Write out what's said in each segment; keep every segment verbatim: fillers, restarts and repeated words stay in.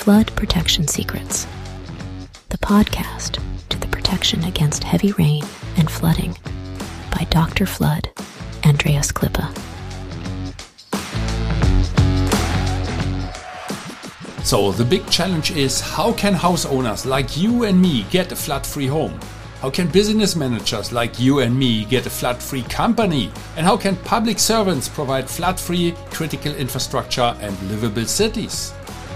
Flood Protection Secrets, the podcast to the protection against heavy rain and flooding by Doctor Flood, Andreas Klippe. So the big challenge is, how can house owners like you and me get a flood-free home? How can business managers like you and me get a flood-free company? And how can public servants provide flood-free critical infrastructure and livable cities?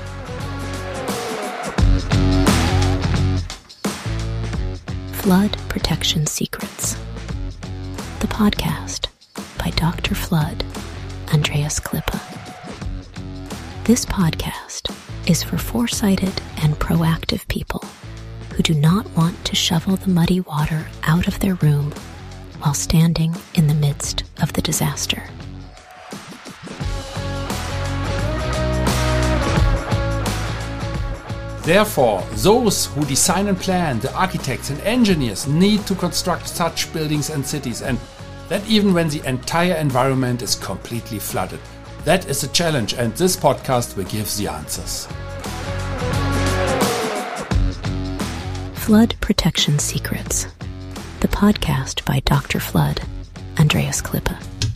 Flood Protection Secrets, the podcast by Doctor Flood, Andreas Klippe. This podcast is for foresighted and proactive people who do not want to shovel the muddy water out of their room while standing in the midst of the disaster. Therefore, those who design and plan, the architects and engineers, need to construct such buildings and cities, and that even when the entire environment is completely flooded. That is a challenge, and this podcast will give the answers. Flood Protection Secrets, the podcast by Doctor Flood, Andreas Klippe.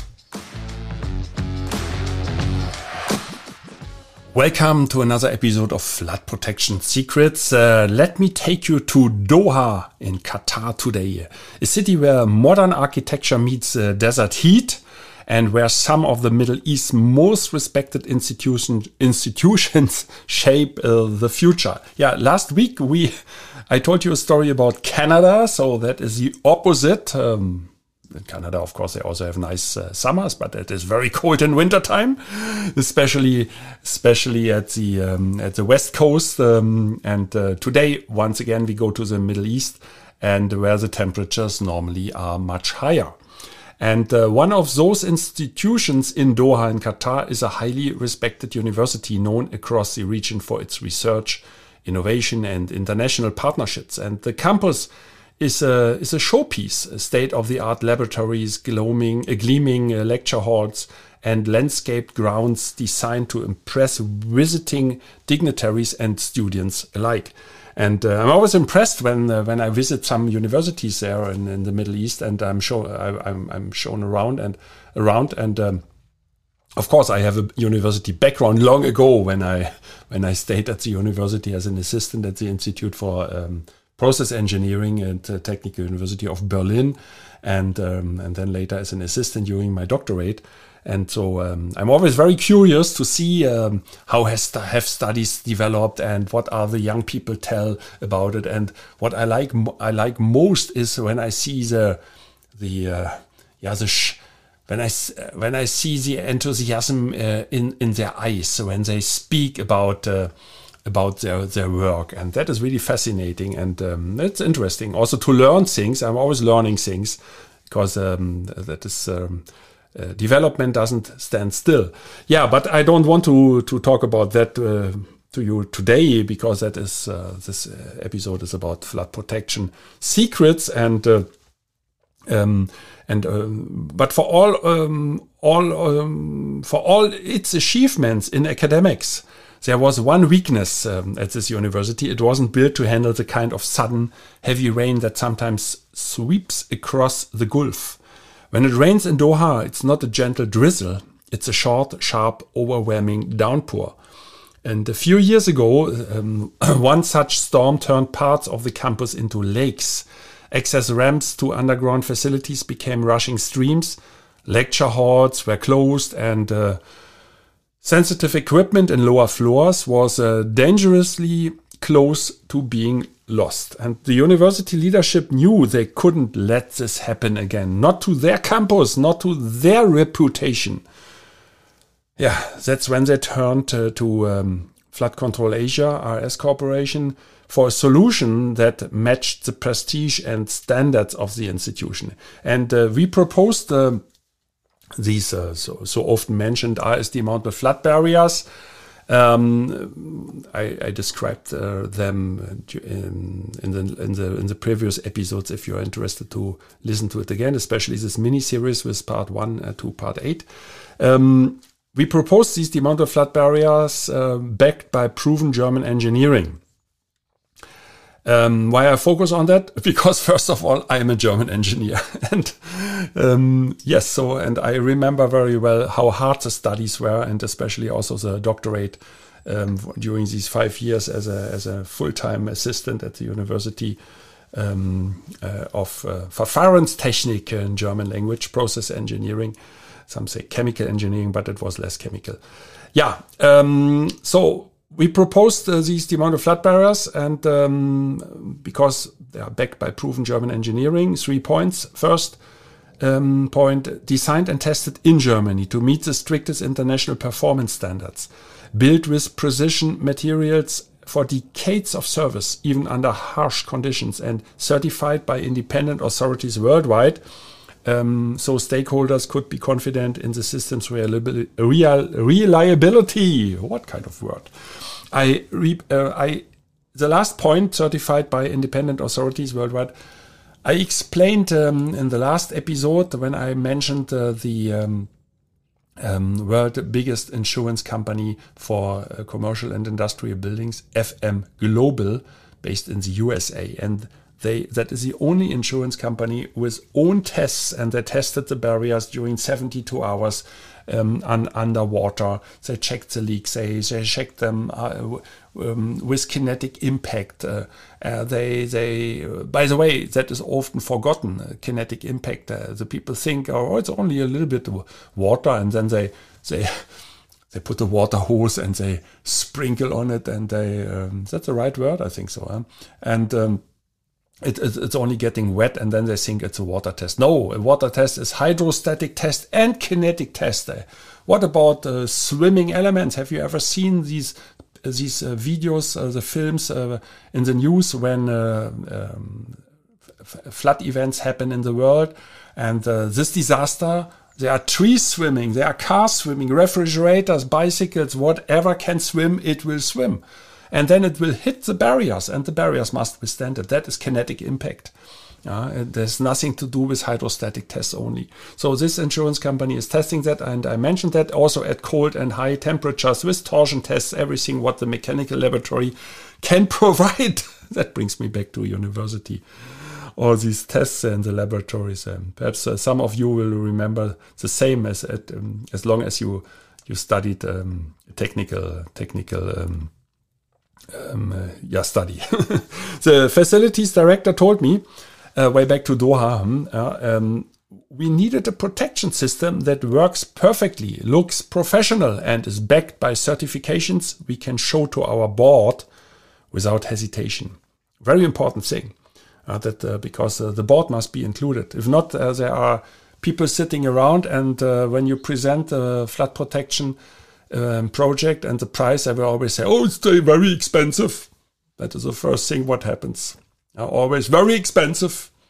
Welcome to another episode of Flood Protection Secrets. Uh, let me take you to Doha in Qatar today, a city where modern architecture meets uh, desert heat and where some of the Middle East's most respected institution, institutions shape uh, the future. Yeah, last week we I told you a story about Canada, so that is the opposite. Um, In Canada, of course, they also have nice uh, summers, but it is very cold in wintertime, especially especially at the um, at the west coast. Um, and uh, today, once again, we go to the Middle East, and where the temperatures normally are much higher. And uh, one of those institutions in Doha in Qatar is a highly respected university known across the region for its research, innovation, and international partnerships. And the campus is a is a showpiece, state-of-the-art laboratories, gloaming, uh, gleaming uh, lecture halls, and landscaped grounds designed to impress visiting dignitaries and students alike. And uh, I'm always impressed when uh, when I visit some universities there in, in the Middle East, and I'm shown I, I'm I'm shown around and around and. Um, Of course, I have a university background long ago when I when I stayed at the university as an assistant at the Institute for um, Process Engineering at the Technical University of Berlin, and um, and then later as an assistant during my doctorate. And so um, I'm always very curious to see um, how has have studies developed and what are the young people tell about it. And what I like I like most is when I see the the uh, yeah the sh- When I, when I see the enthusiasm uh, in, in their eyes, when they speak about uh, about their, their work, and that is really fascinating, and um, it's interesting also to learn things. I'm always learning things because um, that is um, uh, development doesn't stand still. Yeah, but I don't want to to talk about that uh, to you today, because that is uh, this episode is about flood protection secrets and. Uh, um, And um, but for all um, all um, for all its achievements in academics, there was one weakness um, at this university. It wasn't built to handle the kind of sudden heavy rain that sometimes sweeps across the Gulf. When it rains in Doha, it's not a gentle drizzle. It's a short, sharp, overwhelming downpour. And a few years ago, um, one such storm turned parts of the campus into lakes. Access ramps to underground facilities became rushing streams, lecture halls were closed, and uh, sensitive equipment in lower floors was uh, dangerously close to being lost. And the university leadership knew they couldn't let this happen again, not to their campus, not to their reputation. Yeah, that's when they turned uh, to um, Flood Control Asia, R S Corporation, for a solution that matched the prestige and standards of the institution. And uh, we proposed uh, these uh, so, so often mentioned R S D-mountable flood barriers. Um, I, I described uh, them in, in, the, in, the, in the previous episodes if you're interested to listen to it again, especially this mini-series with part one uh, to part eight. Um, we proposed these demountable flood barriers uh, backed by proven German engineering. Um, why I focus on that? Because first of all, I am a German engineer. and um, yes, so, and I remember very well how hard the studies were, and especially also the doctorate um, during these five years as a, as a full-time assistant at the University um, uh, of uh, Verfahrenstechnik in German language, process engineering. Some say chemical engineering, but it was less chemical. Yeah, um, so we proposed uh, these demountable flood barriers, and um, because they are backed by proven German engineering, three points. First um, point, designed and tested in Germany to meet the strictest international performance standards. Built with precision materials for decades of service, even under harsh conditions, and certified by independent authorities worldwide. Um, so stakeholders could be confident in the system's reliability. Real, reliability. What kind of word? I, re, uh, I, the last point, certified by independent authorities worldwide. I explained um, in the last episode when I mentioned uh, the um, um, world biggest insurance company for uh, commercial and industrial buildings, F M Global, based in the U S A, and They, that is the only insurance company with own tests, and they tested the barriers during seventy-two hours um, un, underwater. They checked the leaks. They, they checked them uh, um, with kinetic impact. Uh, uh, they, they. Uh, by the way, that is often forgotten. Uh, kinetic impact. Uh, the people think, oh, it's only a little bit of water, and then they, they. They put the water hose and they sprinkle on it, and they. Um, that's the right word, I think so. Huh? And um, It, it, it's only getting wet, and then they think it's a water test. No, a water test is hydrostatic test and kinetic test. What about uh, swimming elements? Have you ever seen these these uh, videos, uh, the films uh, in the news when uh, um, f- flood events happen in the world? And uh, this disaster, there are trees swimming, there are cars swimming, refrigerators, bicycles, whatever can swim, it will swim. And then it will hit the barriers, and the barriers must withstand it. That is kinetic impact. Uh, there's nothing to do with hydrostatic tests only. So this insurance company is testing that, and I mentioned that also at cold and high temperatures with torsion tests, everything what the mechanical laboratory can provide. That brings me back to university. All these tests in the laboratories. Um, perhaps uh, some of you will remember the same as at, um, as long as you you studied um, technical technical. Um, Um, uh, yeah, study. The facilities director told me, uh, way back to Doha, uh, um, we needed a protection system that works perfectly, looks professional, and is backed by certifications we can show to our board without hesitation. Very important thing, uh, that uh, because uh, the board must be included. If not, uh, there are people sitting around, and uh, when you present uh, flood protection Um, project and the price, I will always say, oh, it's very expensive. That is the first thing what happens. Uh, always very expensive.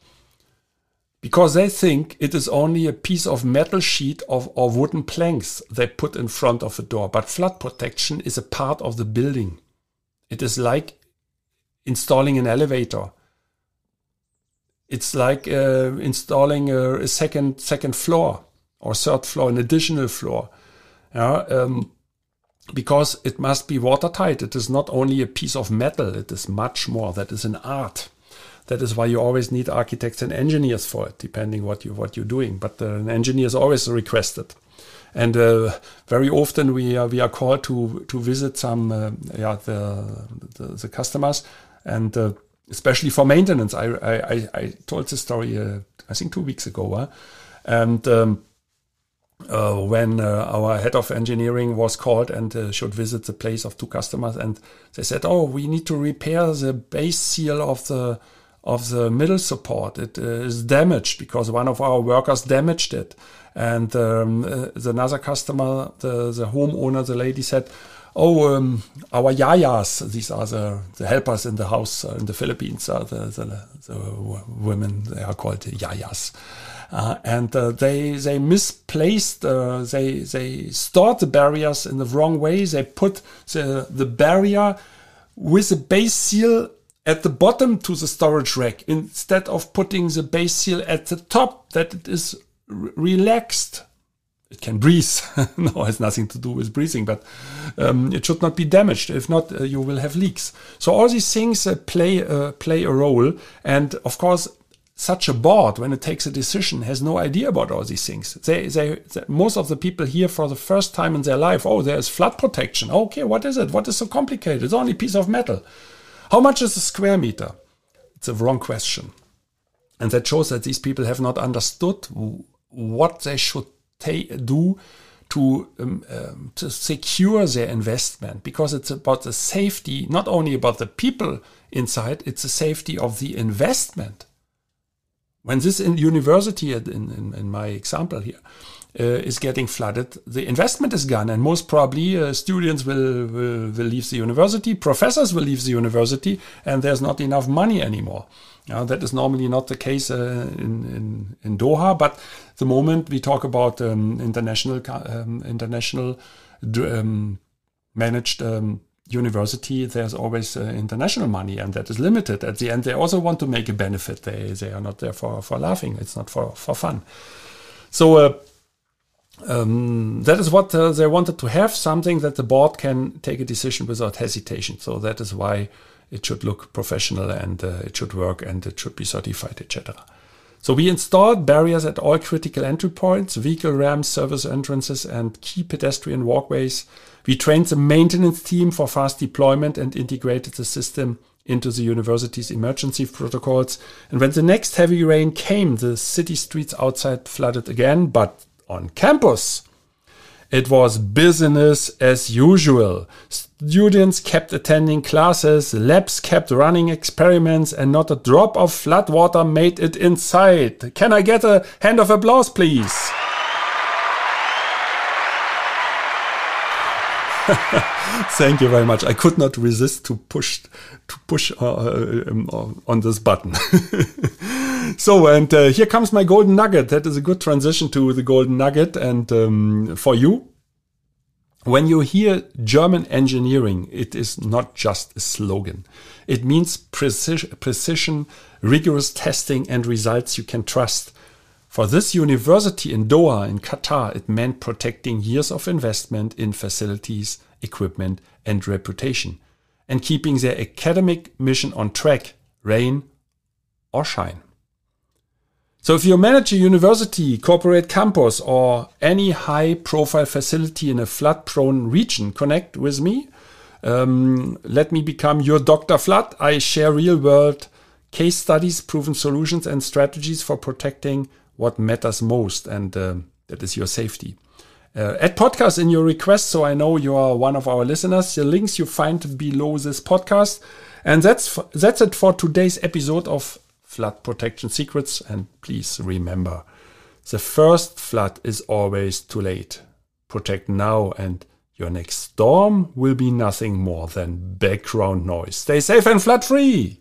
Because they think it is only a piece of metal sheet of, or wooden planks they put in front of the door. But flood protection is a part of the building. It is like installing an elevator. It's like uh, installing a, a second second floor or third floor, an additional floor. Yeah, um, because it must be watertight. It is not only a piece of metal. It is much more. That is an art. That is why you always need architects and engineers for it, depending what you what you're doing. But uh, an engineer is always requested, and uh, very often we are we are called to to visit some uh, yeah the, the the customers, and uh, especially for maintenance. I I I told this story uh, I think two weeks ago, huh? and. Um, Uh, when uh, our head of engineering was called and uh, should visit the place of two customers, and they said, "Oh, we need to repair the base seal of the of the middle support. It uh, is damaged because one of our workers damaged it." And um, uh, the another customer, the the homeowner, the lady said, "Oh, um, our yayas, these are the, the helpers in the house uh, in the Philippines, uh, the, the the women, they are called yayas." Uh, and uh, they they misplaced, uh, they they stored the barriers in the wrong way. They put the, the barrier with the base seal at the bottom to the storage rack instead of putting the base seal at the top, that it is r- relaxed. it can breathe. No, it has nothing to do with breathing, but um, it should not be damaged. If not, uh, you will have leaks. So all these things uh, play uh, play a role. And of course, such a board, when it takes a decision, has no idea about all these things. They, they, they, most of the people hear for the first time in their life, oh, there is flood protection. Okay, what is it? What is so complicated? It's only a piece of metal. How much is a square meter? It's a wrong question. And that shows that these people have not understood what they should ta- do to, um, um, to secure their investment, because it's about the safety, not only about the people inside, it's the safety of the investment. When this in university, in, in, in my example here, uh, is getting flooded, the investment is gone, and most probably uh, students will, will, will leave the university, professors will leave the university, and there's not enough money anymore. Now, that is normally not the case uh, in, in, in Doha, but the moment we talk about um, international um, international um, managed um, university, there's always uh, international money, and that is limited. At the end, they also want to make a benefit. They they are not there for, for laughing. It's not for, for fun. So uh, um, that is what uh, they wanted to have, something that the board can take a decision without hesitation. So that is why it should look professional, and uh, it should work, and it should be certified, et cetera. So we installed barriers at all critical entry points, vehicle ramps, service entrances, and key pedestrian walkways. We trained the maintenance team for fast deployment and integrated the system into the university's emergency protocols. And when the next heavy rain came, the city streets outside flooded again, but on campus, it was business as usual. Students kept attending classes, labs kept running experiments, and not a drop of flood water made it inside. Can I get a hand of applause, please? Thank you very much. I could not resist to push to push uh, um, on this button. So, and uh, here comes my golden nugget. That is a good transition to the golden nugget. And um, for you, when you hear German engineering, it is not just a slogan. It means precision, precision, rigorous testing, and results you can trust. For this university in Doha, in Qatar, it meant protecting years of investment in facilities, equipment, and reputation, and keeping their academic mission on track, rain or shine. So if you manage a university, corporate campus, or any high-profile facility in a flood-prone region, connect with me. Um, let me become your Doctor Flood. I share real-world case studies, proven solutions, and strategies for protecting what matters most, and uh, that is your safety. Uh, add podcast in your request, so I know you are one of our listeners. The links you find below this podcast. And that's f- that's it for today's episode of Flood Protection Secrets. And please remember, the first flood is always too late. Protect now, and your next storm will be nothing more than background noise. Stay safe and flood free.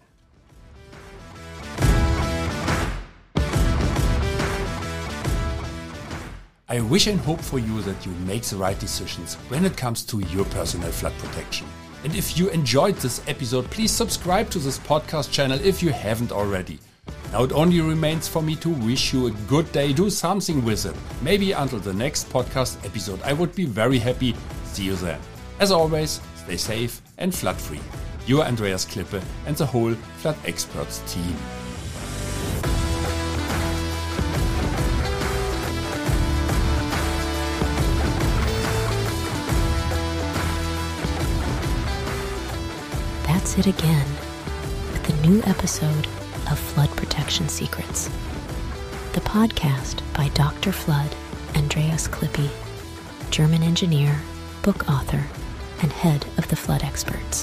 I wish and hope for you that you make the right decisions when it comes to your personal flood protection. And if you enjoyed this episode, please subscribe to this podcast channel if you haven't already. Now it only remains for me to wish you a good day. Do something with it. Maybe until the next podcast episode. I would be very happy. See you then. As always, stay safe and flood free. Your Andreas Klippe and the whole Flood Experts team. That's it again with a new episode of Flood Protection Secrets, the podcast by Doctor Flood, Andreas Klippe, German engineer, book author, and head of the Flood Experts.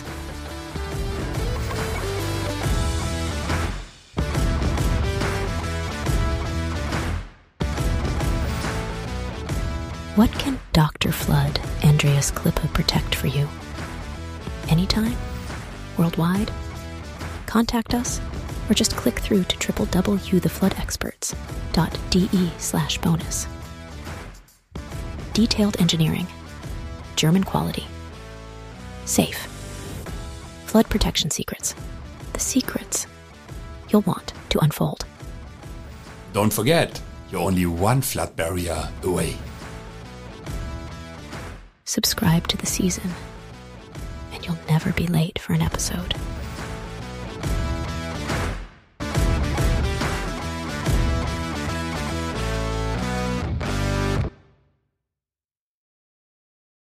What can Doctor Flood, Andreas Klippe, protect for you? Anytime? Worldwide? Contact us or just click through to w w w dot the flood experts dot d e slash bonus. Detailed engineering. German quality. Safe. Flood protection secrets. The secrets you'll want to unfold. Don't forget, you're only one flood barrier away. subscribe to the season, and you'll never be late for an episode.